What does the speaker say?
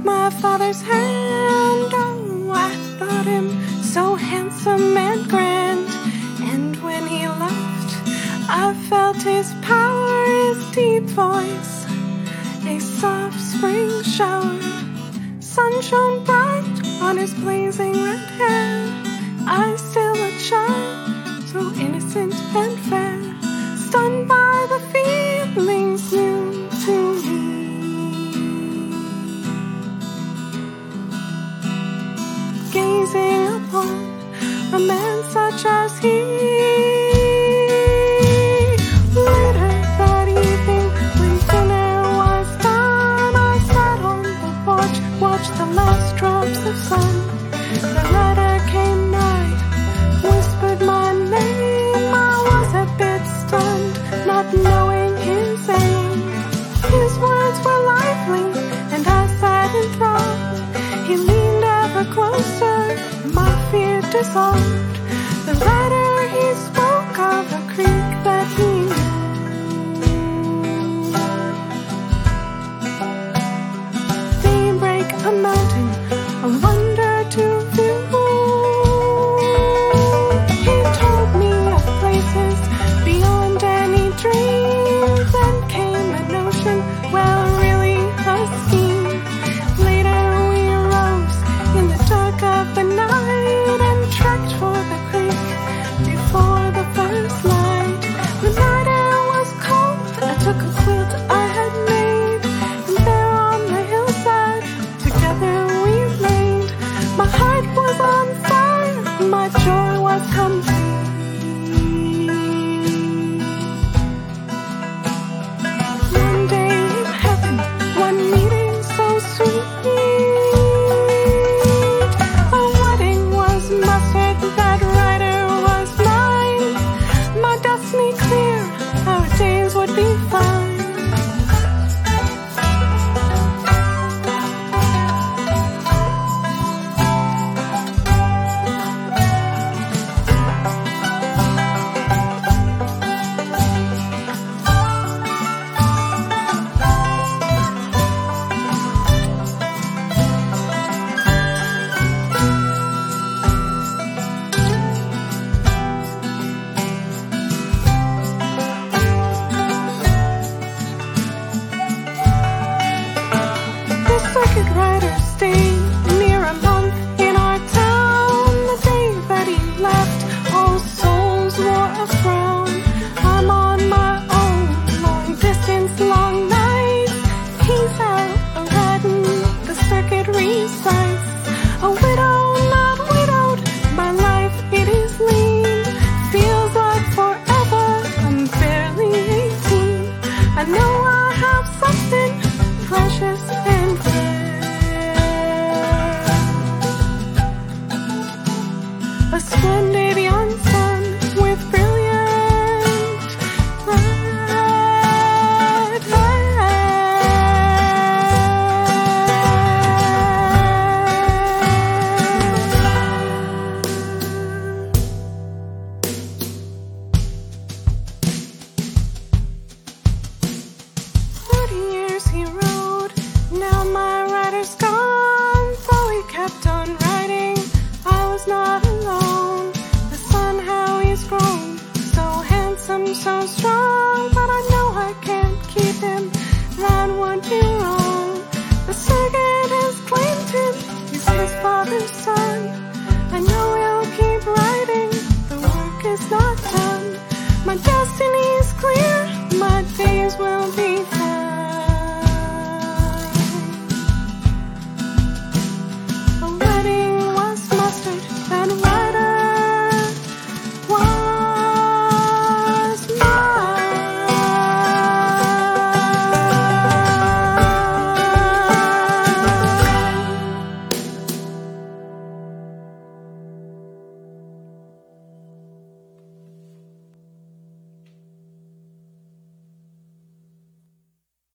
my father's hand. Oh, I thought him so handsome and grand. And when he left, I felt his power, his deep voice, a soft spring shower. Sun shone bright on his blazing red hair. I still a child, so innocent and fair, stunned by the feelings new to me. Gazing upon a man such as he. Later that evening, when dinner was done, I sat on the porch, watched the last drops of sun. The rider came nigh, whispered my name. I was a bit stunned, not knowing his aim. His words were lively, and I sat enthralled. He leaned ever closer, my fear dissolved. The rider, he spoke of a creek that he knew. Daybreak, a mountain, a wonder to view. He told me of places beyond any dream. Then came a notion, well, really a scheme. Later we arose in the dark of the night and trekked for the creek before the first light. The night air was cold, I took a quilt I had made, and there on the hillside together we laid. My heart was on fire, my joy was complete. One day in heaven, one meeting so sweet. A wedding was mustered, that rider was mine. My destiny clear, our days would be fine. The circuit rider stayed near a month in our town. The day that he left, all souls wore a frown. I'm on my own, long distance, long nights. He's out riding, the circuit recites. A widow, not widowed, my life it is lean. Feels like forever, I'm barely 18. I know I have something precious and rare. A splendid young sun with brilliant red hair. Years he rode, now my rider's gone. Though he kept on riding, I was not alone. The sun, how he's grown, so handsome, so strong. But I know I can't keep him, that would be wrong. The circuit has claimed him, he's his father's son.